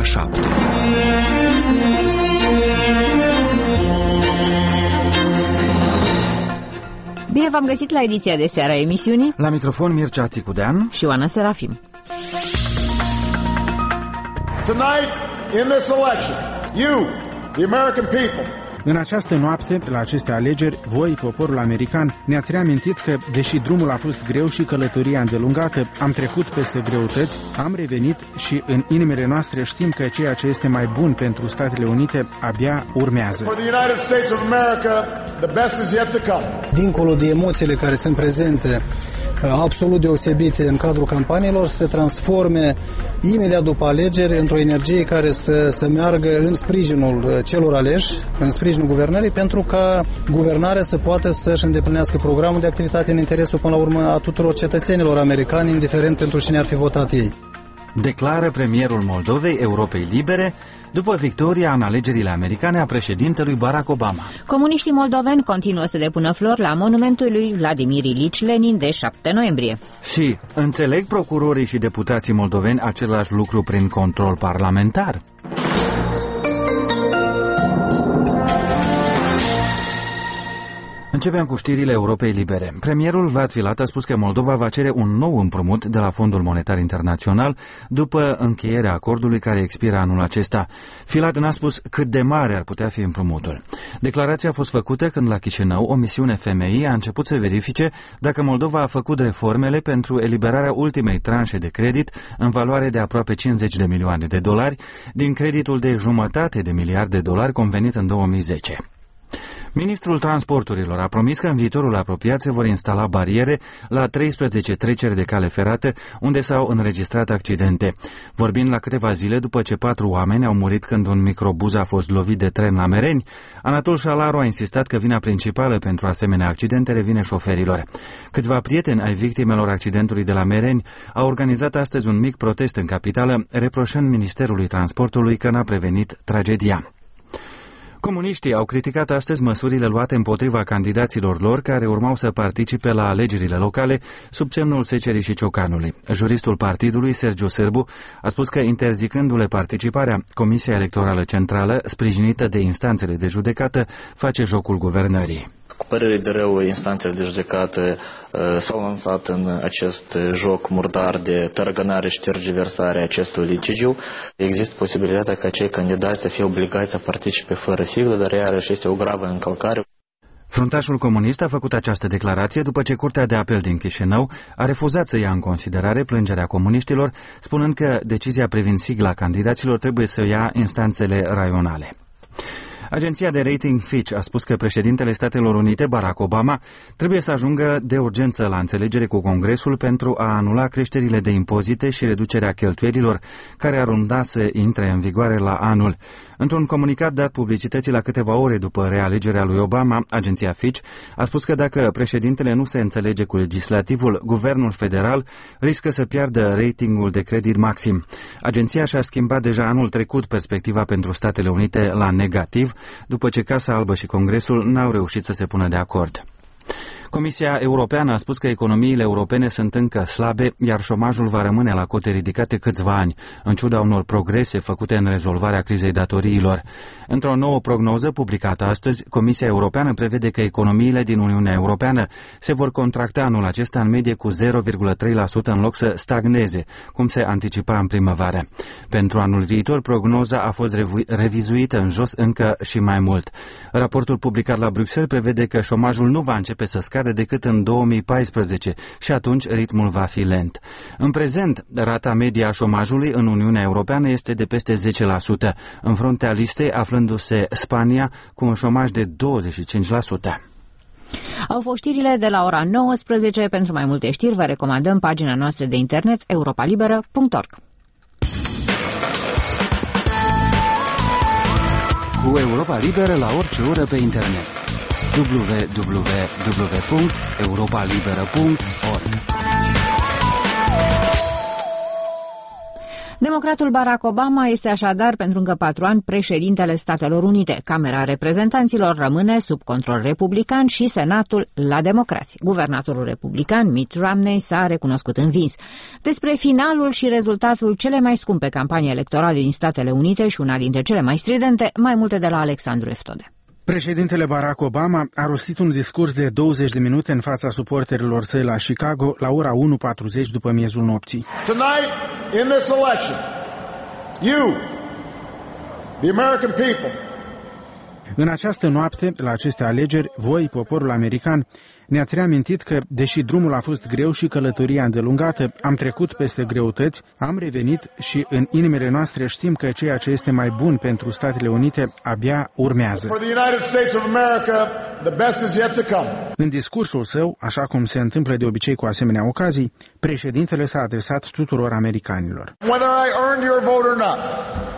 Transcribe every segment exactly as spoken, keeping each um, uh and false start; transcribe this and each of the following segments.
șapte. Bine v-am găsit la ediția de seară a emisiunii. La microfon Mircea Țicudean și Oana Serafim. Tonight, in this election, you, the American people, în această noapte, la aceste alegeri, voi, poporul american, ne-ați reamintit că, deși drumul a fost greu și călătoria îndelungată, am trecut peste greutăți, am revenit și în inimile noastre știm că ceea ce este mai bun pentru Statele Unite abia urmează. For the United States of America, the best is yet to come. Dincolo de emoțiile care sunt prezente, absolut deosebite în cadrul campaniilor, se transforme imediat după alegeri într-o energie care să, să meargă în sprijinul celor aleși, în sprijinul guvernării, pentru ca guvernarea să poată să-și îndeplinească programul de activitate în interesul, până la urmă, a tuturor cetățenilor americani, indiferent pentru cine ar fi votat ei. Declară premierul Moldovei Europei Libere după victoria în alegerile americane a președintelui Barack Obama. Comuniștii moldoveni continuă să depună flori la monumentul lui Vladimir Ilici Lenin de șapte noiembrie. Și înțeleg procurorii și deputații moldoveni același lucru prin control parlamentar? Începem cu știrile Europei Libere. Premierul Vlad Filat a spus că Moldova va cere un nou împrumut de la Fondul Monetar Internațional după încheierea acordului care expiră anul acesta. Filat n-a spus cât de mare ar putea fi împrumutul. Declarația a fost făcută când la Chișinău o misiune F M I a început să verifice dacă Moldova a făcut reformele pentru eliberarea ultimei tranșe de credit în valoare de aproape cincizeci de milioane de dolari din creditul de jumătate de miliard de dolari convenit în două mii zece. Ministrul Transporturilor a promis că în viitorul apropiat se vor instala bariere la treisprezece treceri de cale ferată unde s-au înregistrat accidente. Vorbind la câteva zile după ce patru oameni au murit când un microbuz a fost lovit de tren la Mereni, Anatol Șalaru a insistat că vina principală pentru asemenea accidente revine șoferilor. Câțiva prieteni ai victimelor accidentului de la Mereni au organizat astăzi un mic protest în capitală, reproșând Ministerului Transportului că n-a prevenit tragedia. Comuniștii au criticat astăzi măsurile luate împotriva candidaților lor care urmau să participe la alegerile locale sub semnul secerii și ciocanului. Juristul partidului, Sergiu Sârbu, a spus că interzicându-le participarea, Comisia Electorală Centrală, sprijinită de instanțele de judecată, face jocul guvernării. Cu părere de rău, instanțele de judecată uh, s-au lansat în acest joc murdar de tărăgănare și tergiversare a acestui litigiu. Există posibilitatea ca cei candidați să fie obligați să participe fără siglă, dar iarăși este o gravă încălcare. Fruntașul comunist a făcut această declarație după ce Curtea de Apel din Chișinău a refuzat să ia în considerare plângerea comuniștilor, spunând că decizia privind sigla candidaților trebuie să o ia instanțele raionale. Agenția de rating Fitch a spus că președintele Statelor Unite, Barack Obama, trebuie să ajungă de urgență la înțelegere cu Congresul pentru a anula creșterile de impozite și reducerea cheltuielilor care ar urma să intre în vigoare la anul. Într-un comunicat dat publicității la câteva ore după realegerea lui Obama, agenția Fitch a spus că dacă președintele nu se înțelege cu legislativul, guvernul federal riscă să piardă ratingul de credit maxim. Agenția și-a schimbat deja anul trecut perspectiva pentru Statele Unite la negativ, după ce Casa Albă și Congresul n-au reușit să se pună de acord. Comisia Europeană a spus că economiile europene sunt încă slabe, iar șomajul va rămâne la cote ridicate câțiva ani, în ciuda unor progrese făcute în rezolvarea crizei datoriilor. Într-o nouă prognoză publicată astăzi, Comisia Europeană prevede că economiile din Uniunea Europeană se vor contracta anul acesta în medie cu zero virgulă trei la sută în loc să stagneze, cum se anticipa în primăvară. Pentru anul viitor, prognoza a fost revizuită în jos încă și mai mult. Raportul publicat la Bruxelles prevede că șomajul nu va începe să scadă decât în două mii paisprezece și atunci ritmul va fi lent. În prezent, rata media a șomajului în Uniunea Europeană este de peste zece la sută, în fruntea listei aflându-se Spania cu un șomaj de douăzeci și cinci la sută. Au fost știrile de la ora nouăsprezece. Pentru mai multe știri vă recomandăm pagina noastră de internet europa liberă punct org. Cu Europa Liberă la orice oră pe internet. w w w punct europa liberă punct org. Democratul Barack Obama este așadar pentru încă patru ani președintele Statelor Unite. Camera Reprezentanților rămâne sub control republican și Senatul la democrați. Guvernatorul republican Mitt Romney s-a recunoscut învins. Despre finalul și rezultatul cele mai scumpe campanii electorale din Statele Unite și una dintre cele mai stridente, mai multe de la Alexandru Eftode. Președintele Barack Obama a rostit un discurs de douăzeci de minute în fața suporterilor săi la Chicago la ora unu patruzeci după miezul nopții. Tonight, in this election, you, the American people, În această noapte, la aceste alegeri, voi, poporul american, ne-ați reamintit că, deși drumul a fost greu și călătoria îndelungată, am trecut peste greutăți, am revenit și în inimile noastre știm că ceea ce este mai bun pentru Statele Unite abia urmează. for the United States of America, the best is yet to come. În discursul său, așa cum se întâmplă de obicei cu asemenea ocazii, președintele s-a adresat tuturor americanilor. Whether I earned your vote or not,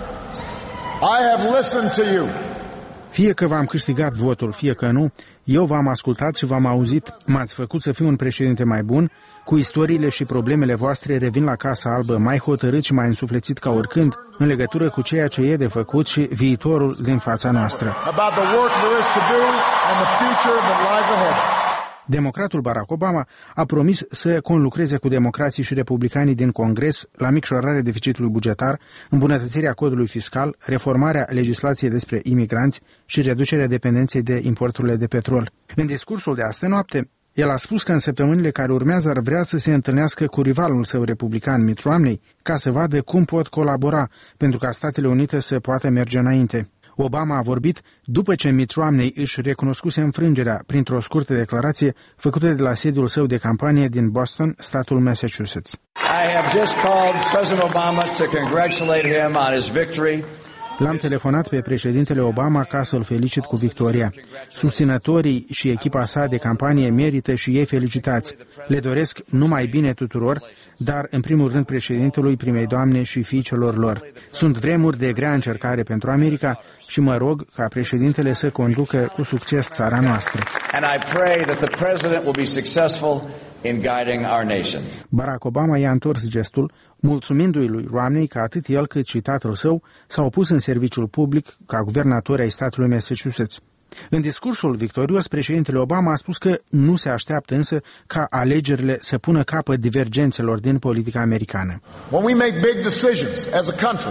I have listened to you. Fie că v-am câștigat votul, fie că nu, eu v-am ascultat și v-am auzit, m-ați făcut să fiu un președinte mai bun, cu istoriile și problemele voastre revin la Casa Albă mai hotărât și mai însuflețit ca oricând, în legătură cu ceea ce e de făcut și viitorul din fața noastră. About the work there is to do and the future that lies ahead. Democratul Barack Obama a promis să conlucreze cu democrații și republicanii din Congres la micșorarea deficitului bugetar, îmbunătățirea codului fiscal, reformarea legislației despre imigranți și reducerea dependenței de importurile de petrol. În discursul de astă noapte, el a spus că în săptămânile care urmează ar vrea să se întâlnească cu rivalul său republican Mitt Romney ca să vadă cum pot colabora pentru ca Statele Unite să poată merge înainte. Obama a vorbit după ce Mitt Romney își recunoscuse înfrângerea printr-o scurtă declarație făcută de la sediul său de campanie din Boston, statul Massachusetts. I have just called President Obama to congratulate him on his victory. L-am telefonat pe președintele Obama ca să-l felicit cu victoria. Susținătorii și echipa sa de campanie merită și ei felicitați. Le doresc numai bine tuturor, dar în primul rând președintelui, primei doamne și fiicelor lor. Sunt vremuri de grea încercare pentru America și mă rog ca președintele să conducă cu succes țara noastră. And I pray that the president will be successful in guiding our nation. Barack Obama i-a întors gestul, mulțumindu-i lui Romney că atât el cât și tatăl său s-au pus în serviciul public ca guvernatori ai statului Massachusetts. În discursul victorios, președintele Obama a spus că nu se așteaptă însă ca alegerile să pună capăt divergențelor din politica americană. When we make big decisions as a country,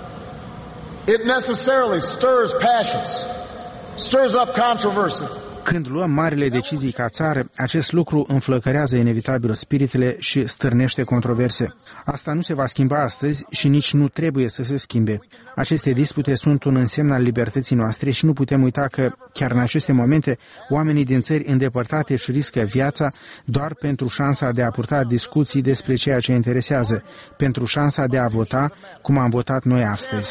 it necessarily stirs passions, stirs up controversy. Când luăm marile decizii ca țară, acest lucru înflăcărează inevitabil spiritele și stârnește controverse. Asta nu se va schimba astăzi și nici nu trebuie să se schimbe. Aceste dispute sunt un însemn al libertății noastre și nu putem uita că, chiar în aceste momente, oamenii din țări îndepărtate își riscă viața doar pentru șansa de a purta discuții despre ceea ce interesează, pentru șansa de a vota cum am votat noi astăzi.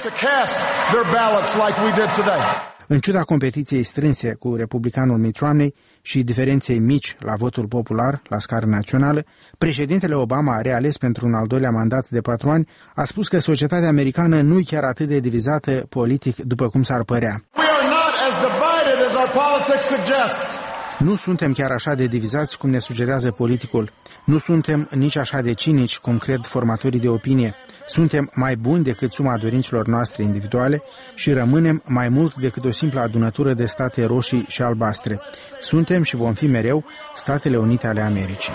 În ciuda competiției strânse cu republicanul Mitt Romney și diferenței mici la votul popular la scară națională, președintele Obama, reales pentru un al doilea mandat de patru ani, a spus că societatea americană nu e chiar atât de divizată politic după cum s-ar părea. Nu suntem chiar așa de divizați cum ne sugerează politicul. Nu suntem nici așa de cinici cum cred formatorii de opinie. Suntem mai buni decât suma dorințelor noastre individuale și rămânem mai mult decât o simplă adunătură de state roșii și albastre. Suntem și vom fi mereu Statele Unite ale Americii.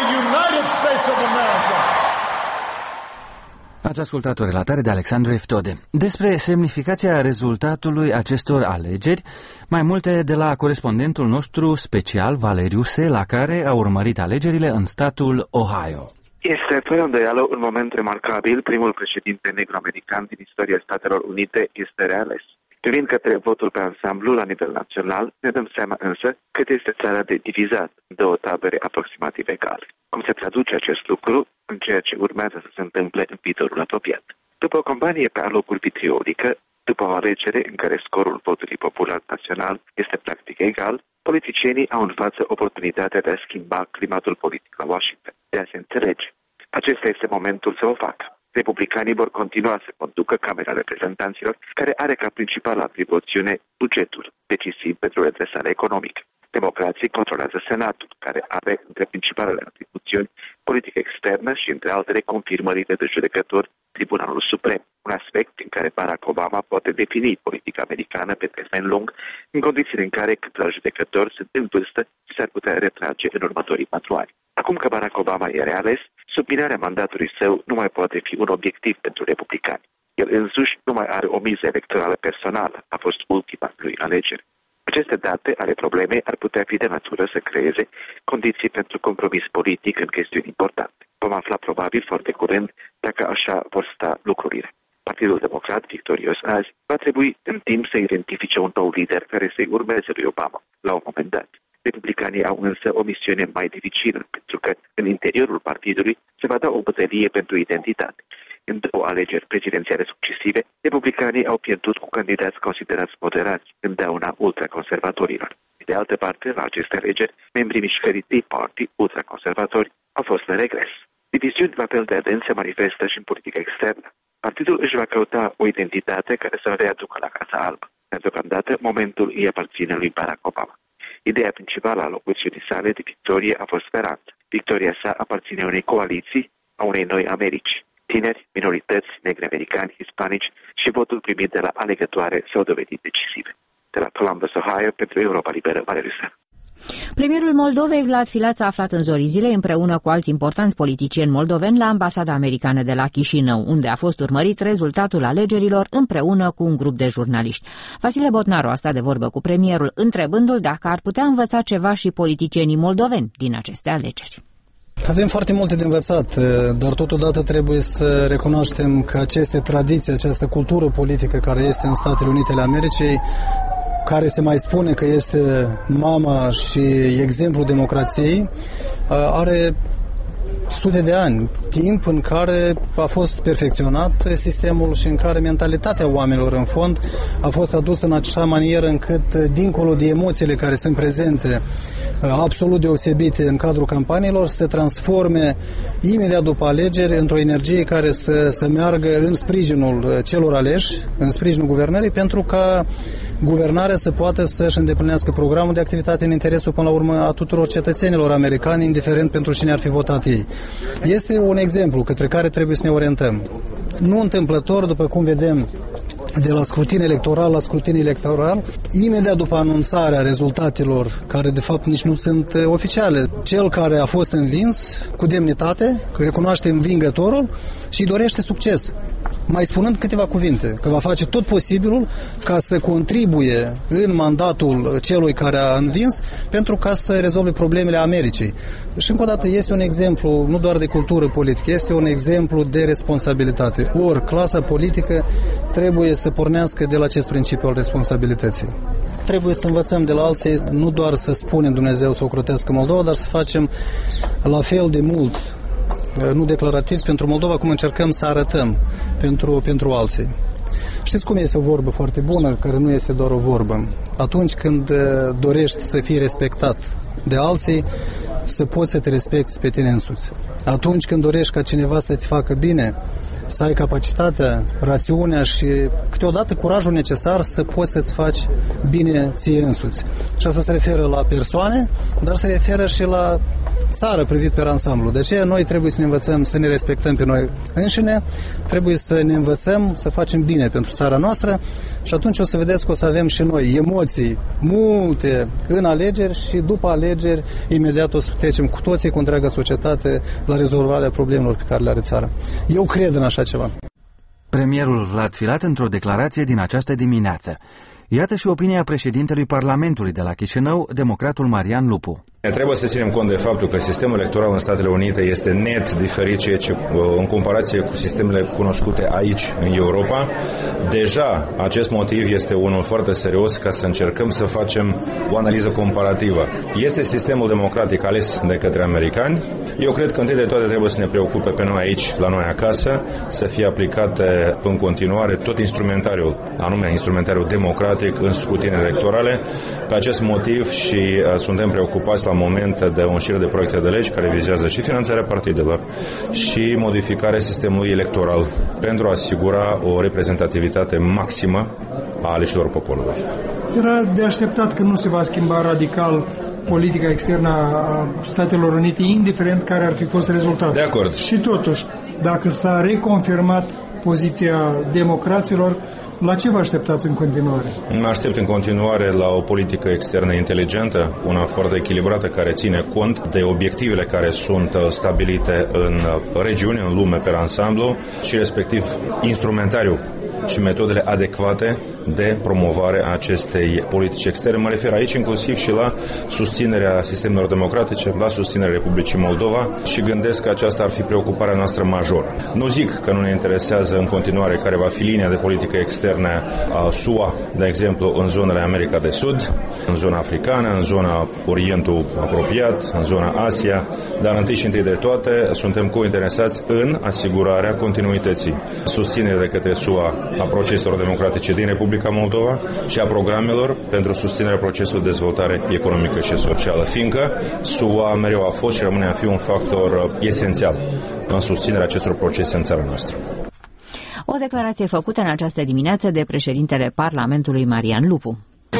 Ați ascultat o relatare de Alexandru Eftode. Despre semnificația rezultatului acestor alegeri, mai multe de la corespondentul nostru special, Valeriu Sela, care a urmărit alegerile în statul Ohio. Este fără îndoială un moment remarcabil. Primul președinte negro-american din istoria Statelor Unite este reales. Privind către votul pe ansamblu la nivel național, ne dăm seama însă cât este țara de divizat în două tabere aproximativ egale. Cum se traduce acest lucru în ceea ce urmează să se întâmple în viitorul apropiat? După o campanie pe alocuri vitriolică, după o alegere în care scorul votului popular național este practic egal, politicienii au în față oportunitatea de a schimba climatul politic la Washington, de a se înțelege. Acesta este momentul să o facă. Republicanii vor continua să conducă Camera Reprezentanților, care are ca principală atribuțiune bugetul, decisiv pentru redresarea economică. Democrații controlează Senatul, care are între principalele atribuțiuni politică externă și, între altele, confirmările de judecători Tribunalul Suprem, un aspect în care Barack Obama poate defini politica americană pe termen lung, în condițiile în care câțiva judecători sunt în vârstă și s-ar putea retrage în următorii patru ani. Acum că Barack Obama e reales, subminarea mandatului său nu mai poate fi un obiectiv pentru republicani. El însuși nu mai are o miză electorală personală, a fost ultima lui alegere. Aceste date ale problemei ar putea fi de natură să creeze condiții pentru compromis politic în chestiuni importante. Vom afla probabil foarte curând dacă așa vor sta lucrurile. Partidul Democrat, victorios azi, va trebui în timp să identifice un nou lider care să-i urmeze lui Obama la un moment dat. Republicanii au însă o misiune mai dificilă, pentru că în interiorul partidului se va da o bătălie pentru identitate. În două alegeri prezidențiale succesive, republicanii au pierdut cu candidați considerați moderați, întotdeauna ultraconservatorilor. De altă parte, la aceste alegeri, membrii mișcării Tea Party, ultraconservatori, au fost în regres. Diviziuni la fel de adânc se manifestă și în politica externă. Partidul își va căuta o identitate care să-l readucă la Casa Albă. Deocamdată, momentul îi aparține lui Barack Obama. Ideea principală a locuțiunii sale de victorie a fost speranță. Victoria sa aparține unei coaliții, a unei noi Americi. Tineri, minorități, negri americani, hispanici și votul primit de la alegătoare s-au dovedit decisive. De la Columbus, Ohio, pentru Europa Liberă, Valeriu Seara. Premierul Moldovei, Vlad Filat, s-a aflat în zorii zilei împreună cu alți importanți politicieni moldoveni la ambasada americană de la Chișinău, unde a fost urmărit rezultatul alegerilor împreună cu un grup de jurnaliști. Vasile Botnaru a stat de vorbă cu premierul, întrebându-l dacă ar putea învăța ceva și politicienii moldoveni din aceste alegeri. Avem foarte multe de învățat, dar totodată trebuie să recunoaștem că aceste tradiții, această cultură politică care este în Statele Unite ale Americii, care se mai spune că este mama și exemplul democrației, are sute de ani, timp în care a fost perfecționat sistemul și în care mentalitatea oamenilor în fond a fost adusă în așa manieră încât, dincolo de emoțiile care sunt prezente absolut deosebite în cadrul campaniilor, se transforme imediat după alegeri într-o energie care să, să meargă în sprijinul celor aleși, în sprijinul guvernării, pentru ca guvernarea să poată să-și îndeplinească programul de activitate în interesul, până la urmă, a tuturor cetățenilor americani, indiferent pentru cine ar fi votat ei. Este un exemplu către care trebuie să ne orientăm. Nu întâmplător, după cum vedem, de la scrutin electoral la scrutin electoral, imediat după anunțarea rezultatelor, care de fapt nici nu sunt oficiale, cel care a fost învins cu demnitate, că recunoaște învingătorul și îi dorește succes, mai spunând câteva cuvinte, că va face tot posibilul ca să contribuie în mandatul celui care a învins pentru ca să rezolve problemele Americii. Și încă o dată este un exemplu nu doar de cultură politică, este un exemplu de responsabilitate. Ori clasa politică trebuie să pornească de la acest principiu al responsabilității. Trebuie să învățăm de la alții, nu doar să spunem Dumnezeu să ocrotească Moldova, dar să facem la fel de mult, nu declarativ, pentru Moldova, cum încercăm să arătăm pentru, pentru alții. Știți cum este o vorbă foarte bună, care nu este doar o vorbă? Atunci când dorești să fii respectat de alții, să poți să te respecti pe tine însuți. Atunci când dorești ca cineva să-ți facă bine, să ai capacitatea, rațiunea și câteodată curajul necesar să poți să-ți faci bine ție însuți. Și asta se referă la persoane, dar se referă și la țară privit pe ansamblu. De aceea noi trebuie să ne învățăm să ne respectăm pe noi înșine, trebuie să ne învățăm să facem bine pentru țara noastră și atunci o să vedeți că o să avem și noi emoții multe în alegeri și după alegeri imediat o să trecem cu toții, cu întreaga societate, la rezolvarea problemelor pe care le are țara. Eu cred în așa ceva. Premierul Vlad Filat într-o declarație din această dimineață. Iată și opinia președintelui Parlamentului de la Chișinău, democratul Marian Lupu. Trebuie să ținem cont de faptul că sistemul electoral în Statele Unite este net diferit, ceea ce, în comparație cu sistemele cunoscute aici, în Europa. Deja acest motiv este unul foarte serios ca să încercăm să facem o analiză comparativă. Este sistemul democratic ales de către americani. Eu cred că întâi de toate trebuie să ne preocupe pe noi aici, la noi acasă, să fie aplicate în continuare tot instrumentariul, anume instrumentariul democratic în scrutine electorale. Pe acest motiv și uh, suntem preocupați la momente de o șiră de proiecte de legi care vizează și finanțarea partidelor și modificarea sistemului electoral pentru a asigura o reprezentativitate maximă a aleșilor poporului. Era de așteptat că nu se va schimba radical politica externă a Statelor Unite, indiferent care ar fi fost rezultatul. De acord. Și totuși, dacă s-a reconfirmat poziția democraților, la ce vă așteptați în continuare? Mă aștept în continuare la o politică externă inteligentă, una foarte echilibrată, care ține cont de obiectivele care sunt stabilite în regiune, în lume, pe ansamblu, și respectiv instrumentariul și metodele adecvate de promovare a acestei politici externe. Mă refer aici inclusiv și la susținerea sistemelor democratice, la susținerea Republicii Moldova, și gândesc că aceasta ar fi preocuparea noastră majoră. Nu zic că nu ne interesează în continuare care va fi linia de politică externă a S U A, de exemplu, în zonele America de Sud, în zona africană, în zona Orientul apropiat, în zona Asia, dar întâi și întâi de toate suntem cointeresați în asigurarea continuității, susținerea de către S U A a proceselor democratice din Republica Moldova și a programelor pentru susținerea procesului de dezvoltare economică și socială, fiindcă S U A mereu a fost și rămâne a fi un factor esențial în susținerea acestor procese în țara noastră. O declarație făcută în această dimineață de președintele Parlamentului Marian Lupu.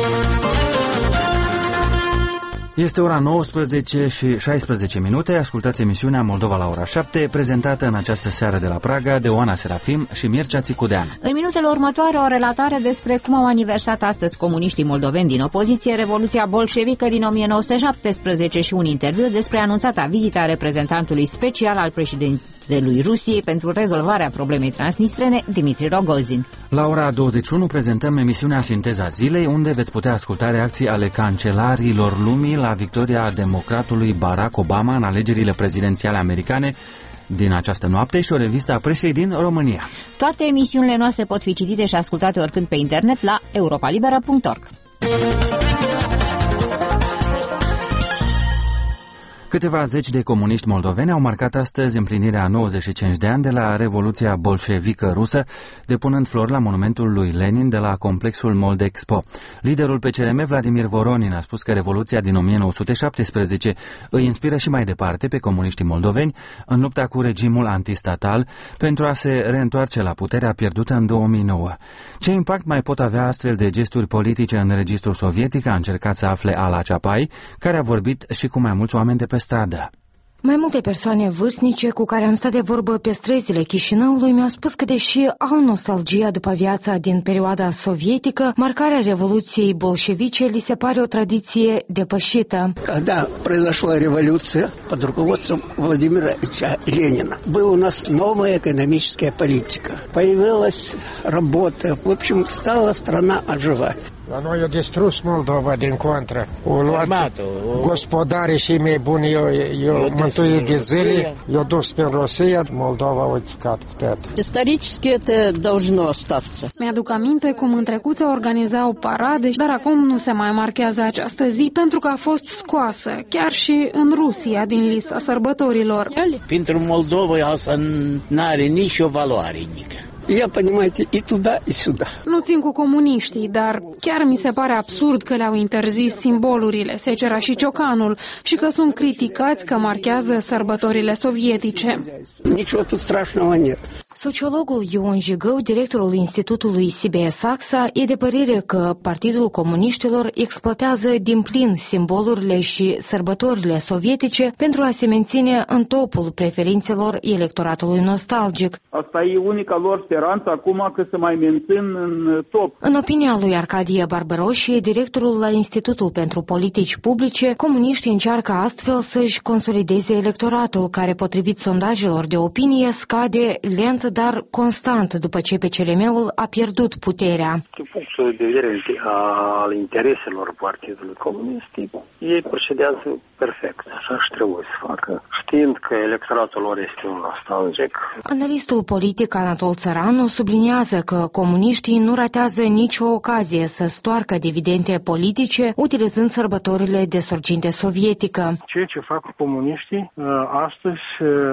Este ora nouăsprezece și șaisprezece minute. Ascultați emisiunea Moldova la ora șapte, prezentată în această seară de la Praga de Oana Serafim și Mircea Țicudean. În minutele următoare, o relatare despre cum au aniversat astăzi comuniștii moldoveni din opoziție Revoluția bolșevică din o mie nouă sute șaptesprezece și un interviu despre anunțata vizită a reprezentantului special al președintelui Rusiei pentru rezolvarea problemei transnistrene, Dimitri Rogozin. La ora douăzeci și unu prezentăm emisiunea Sinteza Zilei, unde veți putea asculta reacții ale cancelarilor lumii la victoria democratului Barack Obama în alegerile prezidențiale americane din această noapte și o revistă a presei din România. Toate emisiunile noastre pot fi citite și ascultate oricând pe internet la europa liberă punct org. Câteva zeci de comuniști moldoveni au marcat astăzi împlinirea a nouăzeci și cinci de ani de la Revoluția bolșevică rusă, depunând flori la monumentul lui Lenin de la complexul Moldexpo. Liderul P C R M, Vladimir Voronin, a spus că Revoluția din o mie nouă sute șaptesprezece îi inspiră și mai departe pe comuniștii moldoveni în lupta cu regimul antistatal pentru a se reîntoarce la puterea pierdută în două mii nouă. Ce impact mai pot avea astfel de gesturi politice în registrul sovietic, a încercat să afle Ala Ceapai, care a vorbit și cu mai mulți oameni de pe stradă. Mai multe persoane vârstnice cu care am stat de vorbă pe străzile Chișinăului mi-au spus că, deși au nostalgia după viața din perioada sovietică, marcarea Revoluției bolșevice li se pare o tradiție depășită. Когда произошла революция под руководством Владимира Ильича Ленина, была у нас новая экономическая политика. Появилась работа. В общем, стала страна оживать. La noi a distrus Moldova din contră. O luat gospodarii și mei buni, eu, eu mântuit de zile, eu dus pe Rusia, Moldova a picat puterea. Istoric, это должно остаться. Mi-aduc aminte cum în trecut se organizau parade, dar acum nu se mai marchează această zi pentru că a fost scoasă, chiar și în Rusia, din lista sărbătorilor. Pentru Moldova asta n-are nicio valoare nică. Я, понимаете, и туда, и сюда. Nu țin cu comuniștii, dar chiar mi se pare absurd că le-au interzis simbolurile, secera și ciocanul, și că sunt criticați că marchează sărbătorile sovietice. Niciodată тут страшного нет. Sociologul Ion Jigău, directorul Institutului Sibia-Saxa, e de părere că Partidul Comuniștilor exploatează din plin simbolurile și sărbătorile sovietice pentru a se menține în topul preferințelor electoratului nostalgic. Asta e unica lor speranță acum, că se mai mențin în top. În opinia lui Arcadie Barbaroșie, directorul la Institutul pentru Politici Publice, comuniștii încearcă astfel să-și consolideze electoratul, care, potrivit sondajelor de opinie, scade lent, dar constant după ce P C R M-ul a pierdut puterea. Din punctul de vedere al intereselor Partidului Comunist, ei procedează perfect, așa și trebuie să facă, știind că electoratul lor este un nostalgic. Analistul politic Anatol Țăranu subliniază că comuniștii nu ratează nicio ocazie să stoarcă dividende politice utilizând sărbătorile de sorginte sovietică. Ceea ce fac comuniștii astăzi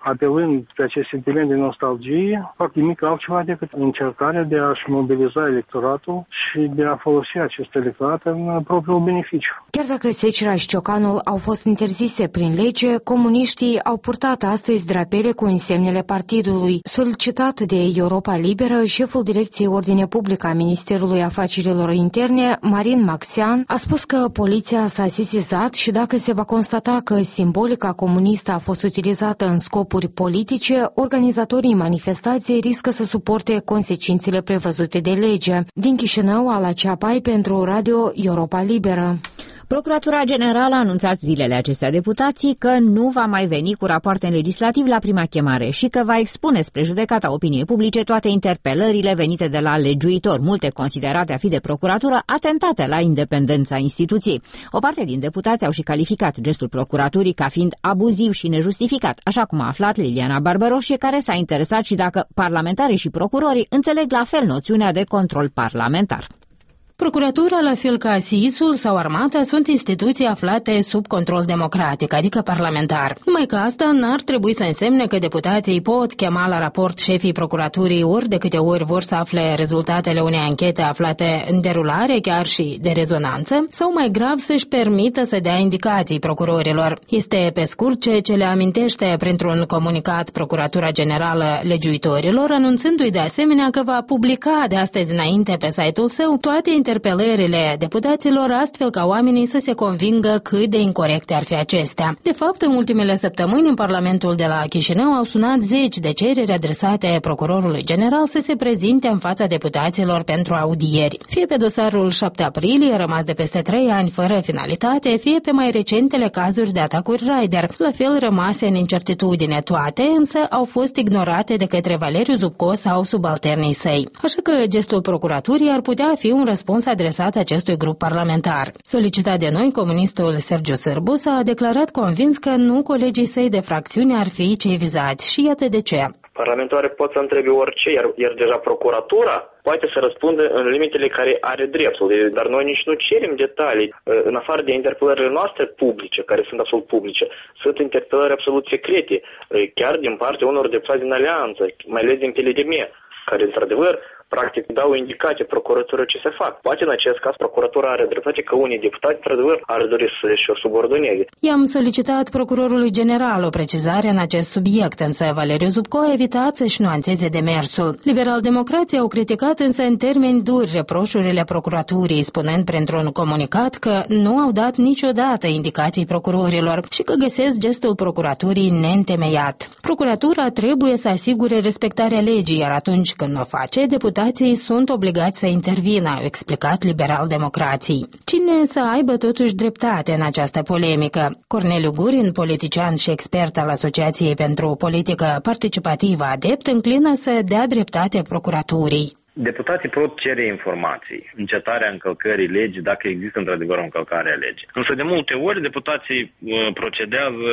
apelând pe acest sentiment de nostalgie, fac nimic altceva decât încercarea de a-și mobiliza electoratul și de a folosi acest electorat în propriul beneficiu. Chiar dacă secera și ciocanul au fost interzise prin lege, comuniștii au purtat astăzi drapele cu însemnele partidului. Solicitat de Europa Liberă, șeful Direcției Ordine Publică a Ministerului Afacerilor Interne, Marin Maxian, a spus că poliția s-a sesizat și dacă se va constata că simbolica comunistă a fost utilizată în scopuri politice, organizatorii manifestației riscă să suporte consecințele prevăzute de lege. Din Chișinău, Ala Ceapai pentru Radio Europa Liberă. Procuratura Generală a anunțat zilele acestea deputații că nu va mai veni cu rapoarte în legislativ la prima chemare și că va expune spre judecata opiniei publice toate interpelările venite de la legiuitori, multe considerate a fi de procuratură atentate la independența instituției. O parte din deputați au și calificat gestul procuraturii ca fiind abuziv și nejustificat, așa cum a aflat Liliana Barbaroșie, care s-a interesat și dacă parlamentarii și procurorii înțeleg la fel noțiunea de control parlamentar. Procuratura, la fel ca S I S-ul sau Armata, sunt instituții aflate sub control democratic, adică parlamentar. Numai că asta n-ar trebui să însemne că deputații pot chema la raport șefii procuraturii ori de câte ori vor să afle rezultatele unei anchete aflate în derulare, chiar și de rezonanță, sau mai grav să-și permită să dea indicații procurorilor. Este pe scurt ceea ce le amintește printr-un comunicat Procuratura Generală legiuitorilor, anunțându-i de asemenea că va publica de astăzi înainte pe site-ul său toate interpelările deputaților, astfel ca oamenii să se convingă cât de incorecte ar fi acestea. De fapt, în ultimele săptămâni, în Parlamentul de la Chișinău au sunat zeci de cereri adresate procurorului general să se prezinte în fața deputaților pentru audieri. Fie pe dosarul șapte aprilie, rămas de peste trei ani fără finalitate, fie pe mai recentele cazuri de atacuri Raider, la fel rămase în incertitudine. Toate, însă, au fost ignorate de către Valeriu Zubco sau subalternii săi. Așa că gestul procuraturii ar putea fi un răspuns adresat acestui grup parlamentar. Solicitat de noi, comunistul Sergiu Sârbu s-a declarat convins că nu colegii săi de fracțiune ar fi cei vizați și iată de ce. Parlamentoare pot să întrebe orice, iar, iar deja procuratura poate să răspundă în limitele care are dreptul. Dar noi nici nu cerem detalii. În afară de interpelările noastre publice, care sunt absolut publice, sunt interpelări absolut secrete, chiar din partea unor deputați din alianță, mai ales din P L D M, care, într-adevăr, practic dau indicații procuraturii ce se fac. Poate în acest caz procuratura are dreptate că unii deputați, într-adevăr, ar dori să-și o subordoneze. I-am solicitat procurorului general o precizare în acest subiect, însă Valeriu Zubco a evitat să-și nuanțeze demersul. Liberal-democrații au criticat însă în termeni duri reproșurile procuraturii, spunând printr-un comunicat că nu au dat niciodată indicații procurorilor și că găsesc gestul procuraturii neîntemeiat. Procuratura trebuie să asigure respectarea legii, iar atunci când o face, deputații sunt obligați să intervină, au explicat liberal-democrații. Cine să aibă totuși dreptate în această polemică? Corneliu Gurin, politician și expert al Asociației pentru Politică Participativă Adept, înclină să dea dreptate procuraturii. Deputații pot cere informații, încetarea încălcării legii, dacă există într-adevăr o încălcare a legii. Însă de multe ori deputații procedează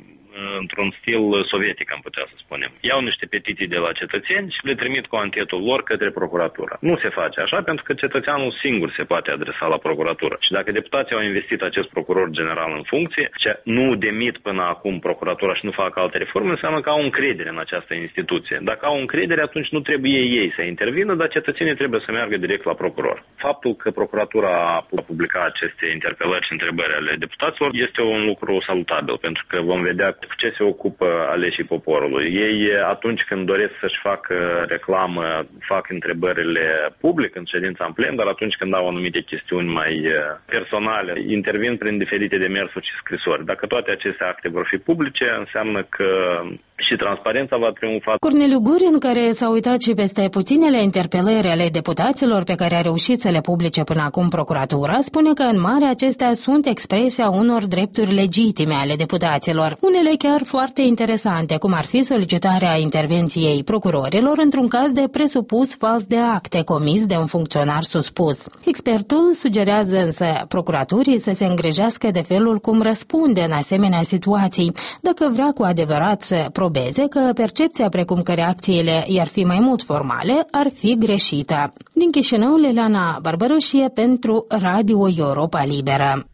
într-un stil sovietic, am putea să spunem. Iau niște petiții de la cetățeni și le trimit cu anchetul lor către procuratură. Nu se face așa pentru că cetățeanul singur se poate adresa la procuratură. Și dacă deputații au investit acest procuror general în funcție, ce nu demit până acum procuratura și nu fac alte reforme, înseamnă că au încredere în această instituție. Dacă au încredere, atunci nu trebuie ei să intervină, dar cetățenii trebuie să meargă direct la procuror. Faptul că procuratura a publicat aceste interpelări și întrebări ale deputaților este un lucru salutabil, pentru că vom vedea cu ce se ocupă aleșii poporului. Ei, atunci când doresc să-și facă reclamă, fac întrebările public în ședința în plen, dar atunci când au anumite chestiuni mai personale, intervin prin diferite demersuri și scrisori. Dacă toate aceste acte vor fi publice, înseamnă că și transparența va triumfa. Corneliu Gurin, care s-a uitat și peste puținele interpelări ale deputaților pe care a reușit să le publice până acum procuratura, spune că în mare acestea sunt expresia unor drepturi legitime ale deputaților. Unele chiar foarte interesante, cum ar fi solicitarea intervenției procurorilor într-un caz de presupus fals de acte comis de un funcționar suspus. Expertul sugerează însă procuraturii să se îngrijească de felul cum răspunde în asemenea situații, dacă vrea cu adevărat să probeze că percepția precum că reacțiile i-ar fi mai mult formale ar fi greșită. Din Chișinău, Liliana Barbaroșie pentru Radio Europa Liberă.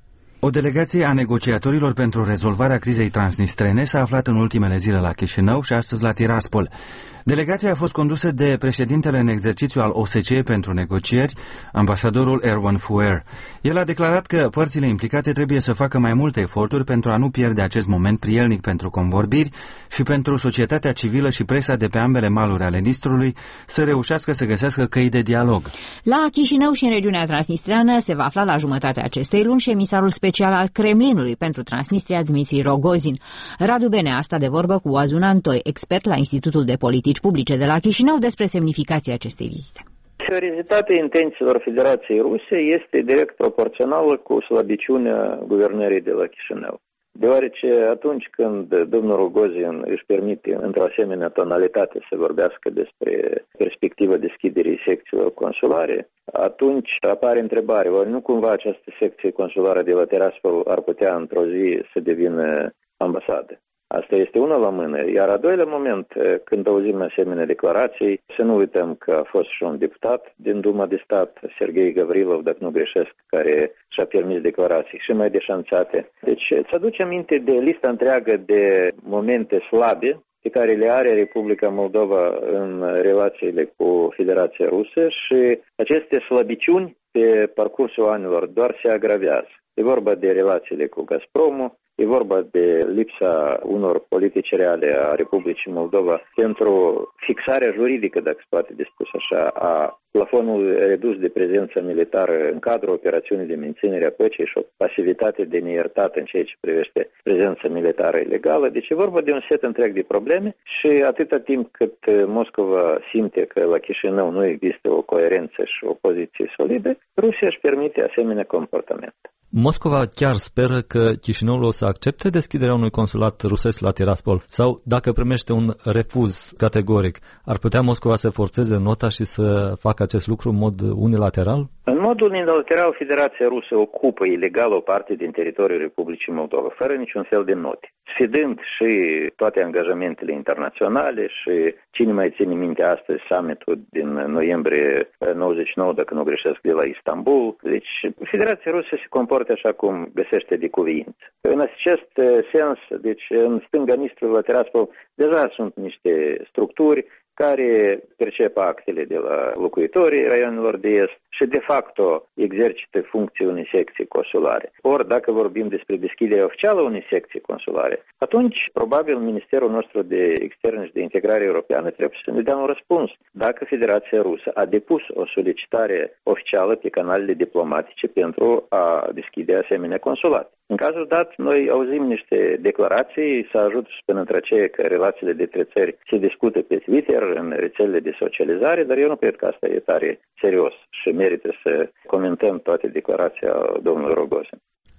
O delegație a negociatorilor pentru rezolvarea crizei transnistrene s-a aflat în ultimele zile la Chișinău și astăzi la Tiraspol. Delegația a fost condusă de președintele în exercițiu al O S C E pentru negocieri, ambasadorul Erwan Fuer. El a declarat că părțile implicate trebuie să facă mai multe eforturi pentru a nu pierde acest moment prielnic pentru convorbiri și pentru societatea civilă și presa de pe ambele maluri ale Nistrului să reușească să găsească căi de dialog. La Chișinău și în regiunea transnistreană se va afla la jumătatea acestei luni și emisarul special al Kremlinului pentru Transnistria, Dmitri Rogozin. Radu Benea a stat de vorbă cu Ozun Antoi, expert la Institutul de Politici Publice de la Chișinău, despre semnificația acestei vizite. Seriozitatea intențiilor Federației Ruse este direct proporțională cu slăbiciunea guvernării de la Chișinău. Deoarece atunci când domnul Rogozin își permite într-o asemenea tonalitate să vorbească despre perspectiva deschiderii secțiilor consulare, atunci apare întrebare, ori nu cumva această secție consulară de la Tiraspol ar putea într-o zi să devină ambasadă? Asta este una la mână. Iar a doilea moment, când auzim asemenea declarații, să nu uităm că a fost și un deputat din Duma de Stat, Serghei Gavrilov, dacă nu greșesc, care și-a permis declarații și mai deșanțate. Deci, îți aduce aminte de lista întreagă de momente slabe pe care le are Republica Moldova în relațiile cu Federația Rusă și aceste slăbiciuni pe parcursul anilor doar se agravează. E vorba de relațiile cu Gazpromul, e vorba de lipsa unor politici reale a Republicii Moldova pentru fixarea juridică, dacă se poate de spus așa, a plafonului redus de prezență militară în cadrul operațiunii de menținere a păcii și o pasivitate de neiertat în ceea ce privește prezența militară ilegală. Deci e vorba de un set întreg de probleme și atâta timp cât Moscova simte că la Chișinău nu există o coerență și o poziție solidă, Rusia își permite asemenea comportament. Moscova chiar speră că Chișinăul o să accepte deschiderea unui consulat rusesc la Tiraspol? Sau, dacă primește un refuz categoric, ar putea Moscova să forțeze nota și să facă acest lucru în mod unilateral? În mod unilateral, Federația Rusă ocupă ilegal o parte din teritoriul Republicii Moldova, fără niciun fel de note, sfidând și toate angajamentele internaționale și cine mai ține minte astăzi summitul din noiembrie nouăzeci și nouă, dacă nu greșesc, de la Istanbul. Deci, Federația Rusă se comportă așa cum găsește de cuviință. În acest sens, deci în stânga Nistrului la Tiraspol deja sunt niște structuri care percep actele de la locuitorii raionelor de est și de facto exercită funcții unei secții consulare. Ori dacă vorbim despre deschiderea oficială a unei secții consulare, atunci probabil Ministerul nostru de Externe și de Integrare Europeană trebuie să ne dea un răspuns dacă Federația Rusă a depus o solicitare oficială pe canalele diplomatice pentru a deschide asemenea consulate. În cazul dat, noi auzim niște declarații, să ajută până între aceea că relațiile dintre țări se discută pe Twitter, în rețelele de socializare, dar eu nu cred că asta e tare serios și merită să comentăm toate declarația domnului Rogozin.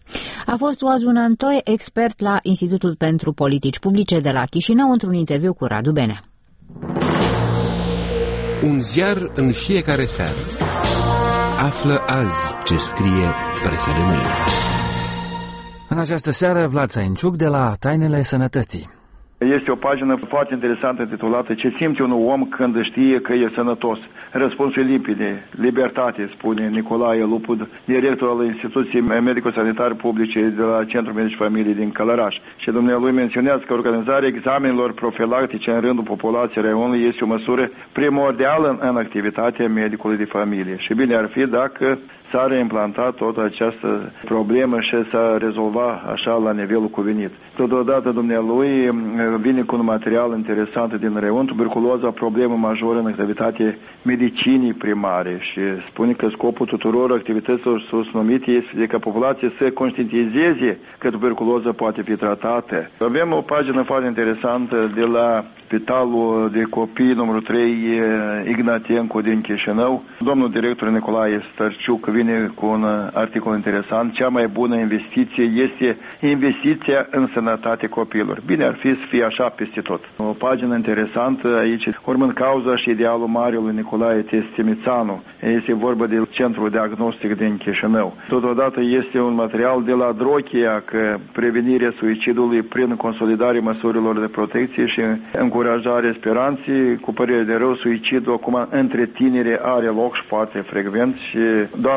A fost Ozun Antoi, expert la Institutul pentru Politici Publice de la Chișinău, într-un interviu cu Radu Benea. Un ziar în fiecare seară. Află azi ce scrie presa de mâine. În această seară, Vlad Sainciuc de la Tainele Sănătății. Este o pagină foarte interesantă titulată "Ce simte un om când știe că e sănătos?" Răspunsul e limpede. Libertate, spune Nicolae Lupud, director al Instituției Medico-Sanitare Publice de la Centrul Medici Familie din Călăraș. Și dumnealui menționează că organizarea examenelor profilactice în rândul populației raionului este o măsură primordială în, în activitatea medicului de familie. Și bine ar fi dacă s-a reimplantat toată această problemă și s-a rezolvat așa la nivelul cuvenit. Totodată dumnealui vine cu un material interesant din raion, tuberculoza, problemă majoră în activitatea medicinii primare și spune că scopul tuturor activităților sus numite este ca populația să conștientizeze că tuberculoza poate fi tratată. Avem o pagină foarte interesantă de la Spitalul de Copii numărul trei Ignatencu din Chișinău. Domnul director Nicolae Stărciuc vine cu un articol interesant. Cea mai bună investiție este investiția în sănătate copiilor. Bine ar fi să fie așa peste tot. O pagină interesantă aici, urmând cauza și idealul mare lui Nicolae Testimițanu. Este vorba de Centrul Diagnostic din Chișinău. Totodată este un material de la Drochia că prevenirea suicidului prin consolidarea măsurilor de protecție și încurajarea speranței. Cu părere de rău, suicidul acum între tineri are loc și foarte frecvent și doamna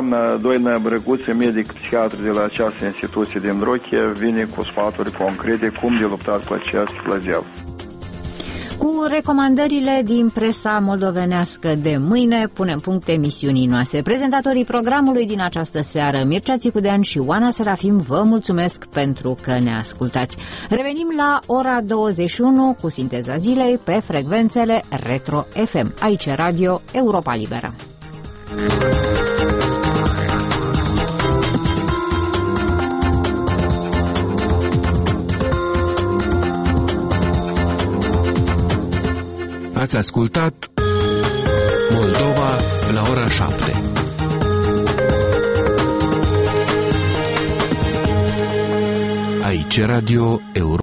doamna Doina Brăguță, medic psihiatru de la această instituție din Rochia, vine cu sfaturi concrete cum de luptat cu acest flagel. Cu recomandările din presa moldovenească de mâine, punem punct emisiunii noastre. Prezentatorii programului din această seară, Mircea Țicudean și Oana Serafim, vă mulțumesc pentru că ne ascultați. Revenim la ora douăzeci și unu cu sinteza zilei pe frecvențele Retro F M. Aici Radio Europa Liberă. Ați ascultat Moldova la ora șapte. Aici Radio Europa.